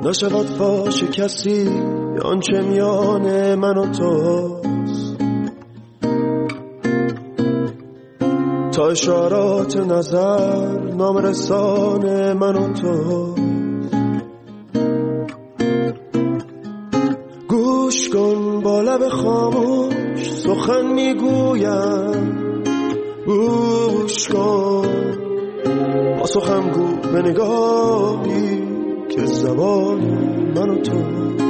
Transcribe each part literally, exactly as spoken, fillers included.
نشود فاش کسی آنچه میان من و توست، تا اشارات نظر نام رسان من و توست. گوش کن با لب خاموش سخن میگویم، گوش کن با سخن گو به نگاهی که زبان من و تو.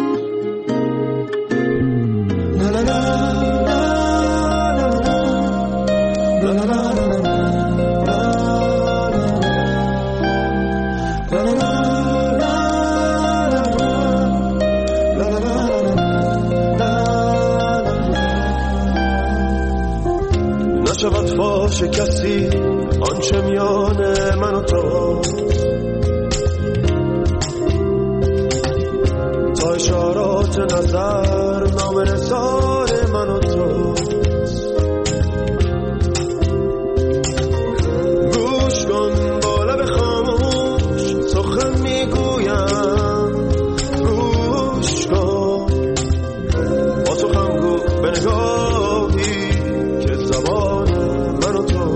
لا لا لا لا لا لا نشود فاش کسی آنچه میان من و تو، تا اشارات نظر نام رسان من و تو. گوش کن با لب خاموش سخن میگویم، گوش کن با سخن گو به نگاهی که زبان من و تو.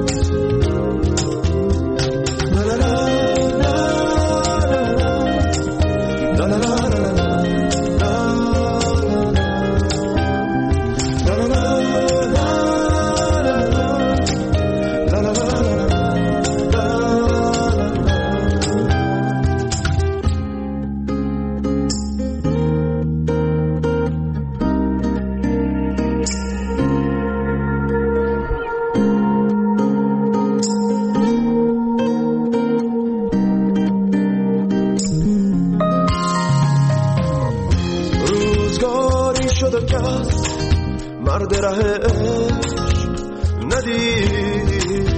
مرد ره عشق ندید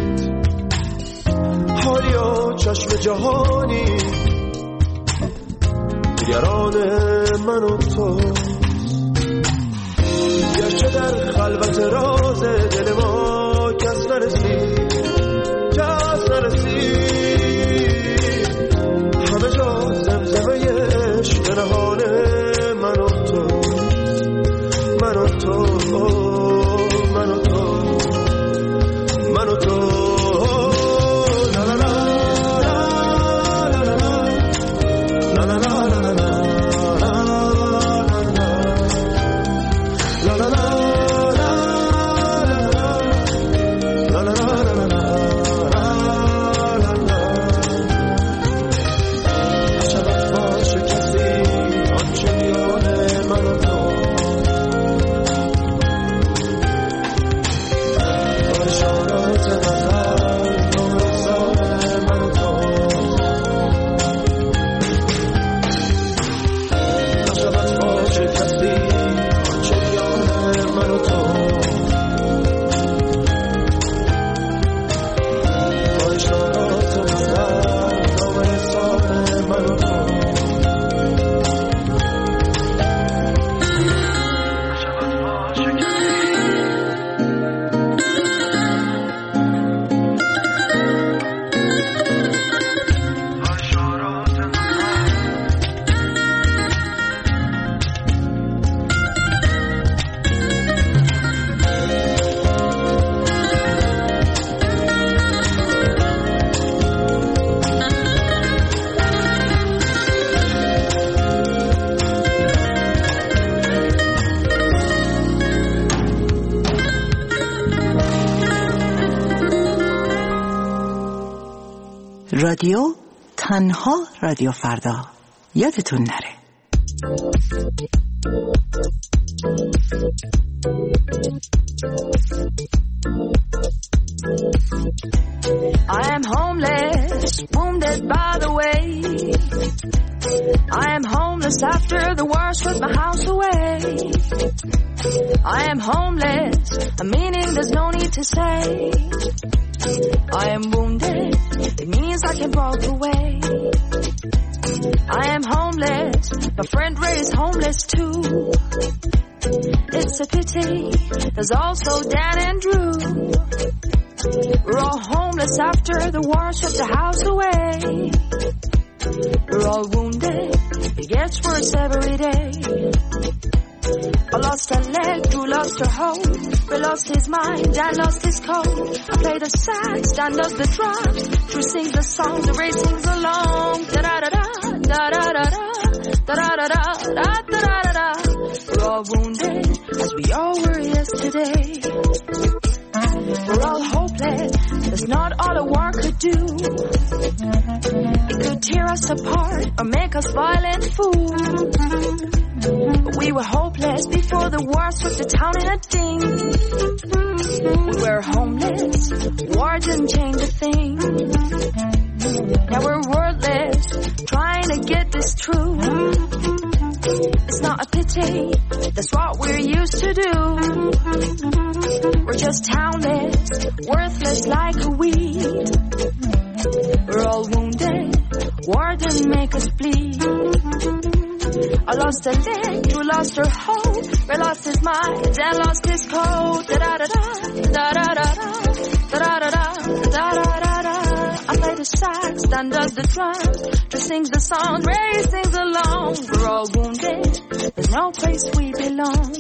حالیا چشم جهانی نگران من و تو. گرچه در خلوت راز دل ما کس نرسید، کس نرسید، همه جا زمزمه عشق نهان من و تو، من و تو، من و تو، من و تو. لا لا لا لا لا لا لا لا لا لا لا. رادیو تنها رادیو فردا، یادتون نره. I am homeless, wounded by the way. I am homeless after the war swept my house away. I am homeless, a meaning there's no need to say. I am wounded, it means I can walk away. I am homeless, my friend Ray is homeless too. It's a pity, there's also Dan and Drew. We're all homeless after the war swept the house away. We're all wounded, it gets worse every day. I lost a leg, who lost her hope. We lost his mind, Dan lost his code. I play the sax, Dan does the drums. Drew sings the songs, the Ray sings along. Da-da-da-da, da-da-da-da, da-da-da-da, da-da-da-da. We're all wounded, as we all were yesterday. We're all hopeless, that's not all a war could do. It could tear us apart or make us violent fools. But we were hopeless before the war swept the town in a ding. We were homeless, war didn't change a thing. Now we're wordless, trying to get this true. It's not a pity, that's what we're used to do. We're just townless, worthless like a weed. We're all wounded, war didn't make us bleed. I lost a leg, you lost her hope. Ray lost his mind, Dan lost his code. Da-da-da-da, da-da-da-da, da-da-da-da, da-da-da-da. I play the sax, Dan does the drums. Drew sings the song, Ray sings along. We're all wounded, there's no place we belong.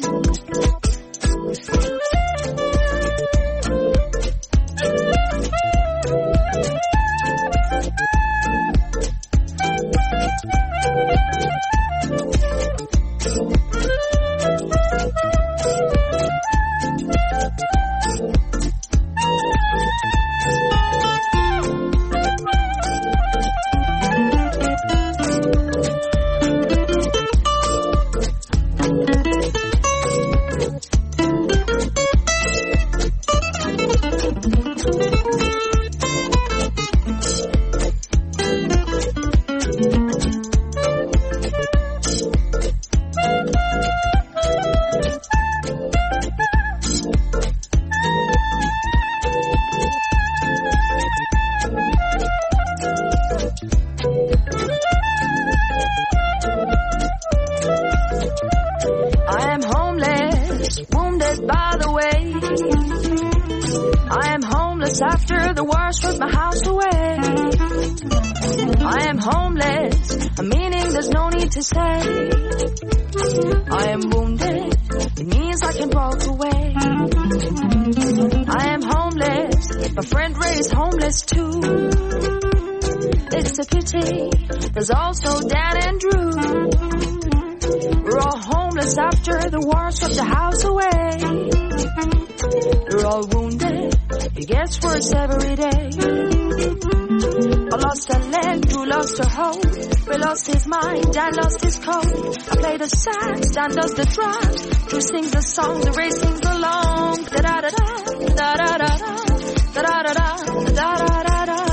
There's also Dan and Drew. We're all homeless after the war swept the house away. We're all wounded, it gets worse every day. I lost a leg, Drew lost her hope. Ray lost his mind, Dan lost his code. I play the sax, Dan does the drums. Drew sings the songs, the Ray sings along. Da-da-da-da, da-da-da-da, da-da-da-da, da-da-da-da.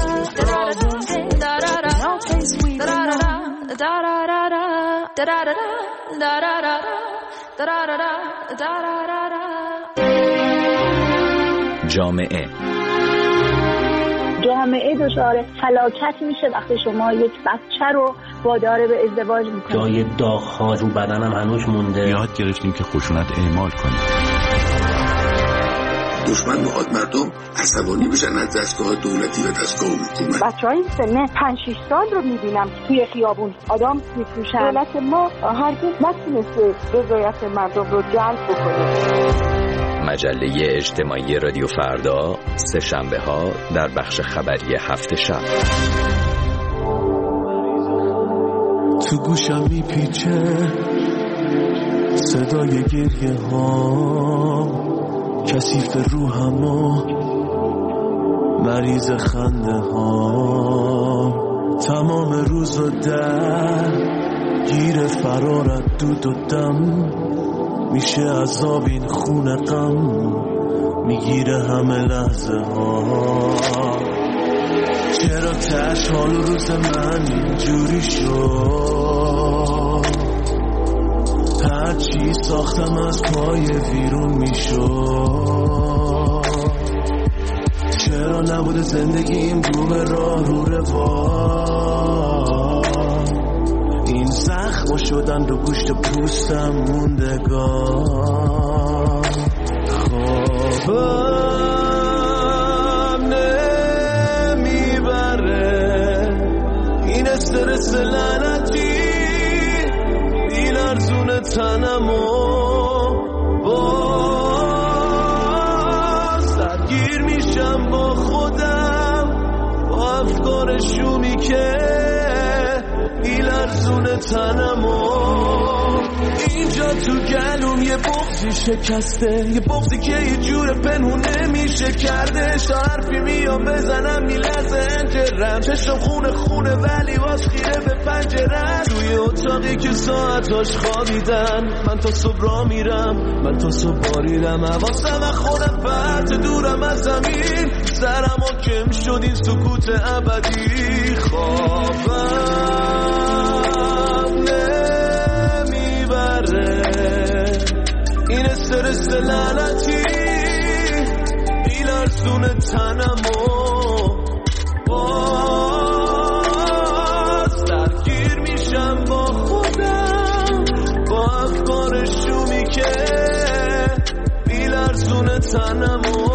جامعه جامعه دچار فلاکت میشه وقتی شما یک بچه رو وادار به ازدواج میکنید. جای داغ‌ها رو بدنم هنوز مونده. یاد گرفتیم که خشونت اعمال کنیم. دشمن میخواد مردم عصبانی بشن از دستگاه دولتی و دستگاه حکومت. بچه‌های سن پنج شش سال رو میبینم توی خیابون آدم میفروشن. دولت ما هرگز نتونسته رضایت مردم رو جلب بکنه. مجله اجتماعی رادیو فردا سه شنبه ها در بخش خبری هفت شب. تو گوشم میپیچه صدای گریه ها، کثیف روحم و مریض خنده ها، تمام روز و در گیر فرارت دود و دم، میشه عذاب این خون غم، میگیره همه لحظه ها. چرا تش حال روز من اینجوری شد؟ هرچی ساختم از پای ویرون میشد. چرا نبوده زندگیم رو به راه رو روان؟ این زخم شدن رو گوشت پوستم موندگار. خوابم نمیبره این استرس استرس لعنتی بیلرزون تنمو باز درگیر میشم با خودم با افکار شومی که بیلرزون تنمو اینجا تو گلوم یه بغضی شکسته، یه بغضی که یه جور پنهون نمیشه کرده. حرفی میام بزنم میلرزه انجرم، چشم خونه خونه ولی واس خیره به پنجرم. توی اتاقی که ساعتاش خوابیدن من تا صبح را میرم، من تا صبح باریدم حواسم از خودم پرت دورم از زمین. سرم حاکم شد این سکوت ابدی، خوابم نمیبره این استرس لعنتی بیلرزون تنمو باز درگیر میشم با خودم با افکار شومی که بیلرزون تنمو.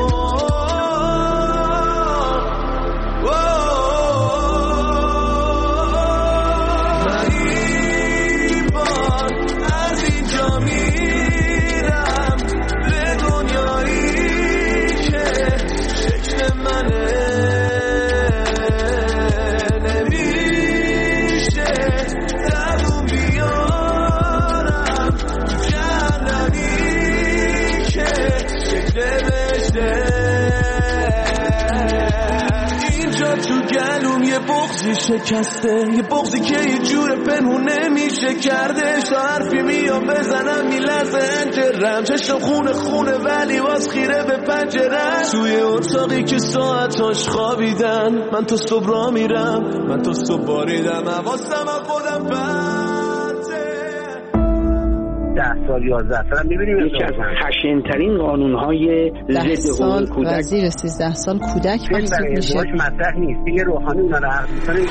بغضی شکسته، یه بغضی که یه جور پنهون نمیشه کرده. حرفی میام بزنم میلرزه انجرم، چشم خونه خونه ولی واس خیره به پنجرم. توی اتاقی که ساعتاش خوابیدن من تا صبح را میرم، من تا صبح باریدم حواسم از خودم پرته. ده سال یازده سال میبینیم یکی از خشن‌ترین قانون‌های ضد حقوق کودک. وزیر سیزده سال کودک محسوب میشه. مطرح نیست دیگه، روحانی اونا رو حرف می‌زنه.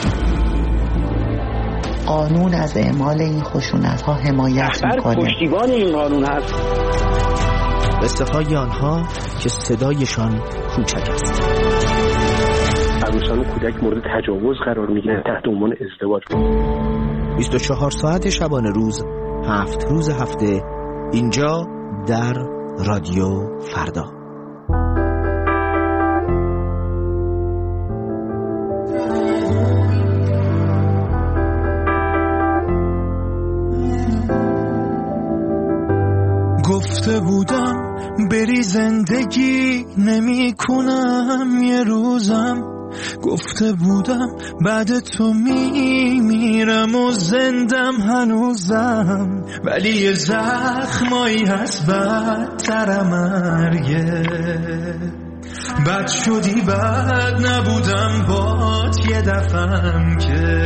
قانون از اعمال این خشونت‌ها حمایت می‌کنه. پشتیبان این قانون هست. قصه های آنها که صدایشان کوچک است. عروسان و کودک مورد تجاوز قرار می‌گیرند تحت عنوان ازدواج. بیست و چهار ساعت شبانه روز، هفت روز هفته، اینجا در رادیو فردا. گفته بودم بری زندگی نمی کنم یه روزم، گفته بودم بعد تو می میرم و زندم هنوزم، ولی یه زخمایی هست بدتر مرگه. بد شدی بد نبودم بات یه دفعم که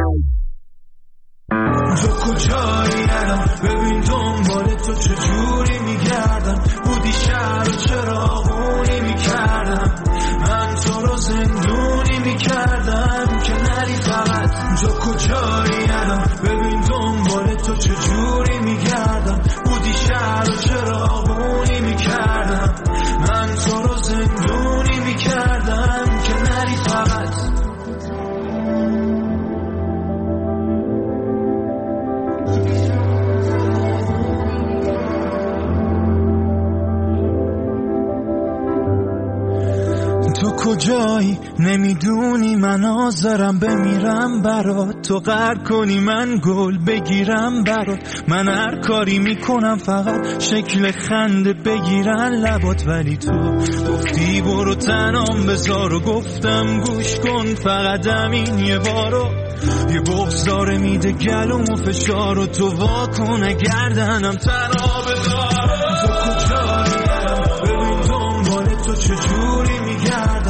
تو کجایی الان، ببین دنبال تو چجوری میگردم، بودی شهر و چراغونی میکردم، من تو رو زندونی میکردم که نری فقط. تو کجایی الان، ببین دنبال تو چجوری میگردم، بودی شهر و چراغونی میکردم، من تو رو زندونی میکردم که نری فقط. تو کجایی نمیدونی من آزارم بمیرم برات، تو قهر کنی من گل بگیرم برات، من هر کاری میکنم فقط شکل خنده بگیرن لبات، ولی تو گفتی برو تنام بذار و گفتم گوش کن فقط همین یه بارو، یه بغض داره میده گلوم و فشار و تو واکنه گردنم تنها بذار. تو کجایی ببین دنبال تو چجوری میگرد،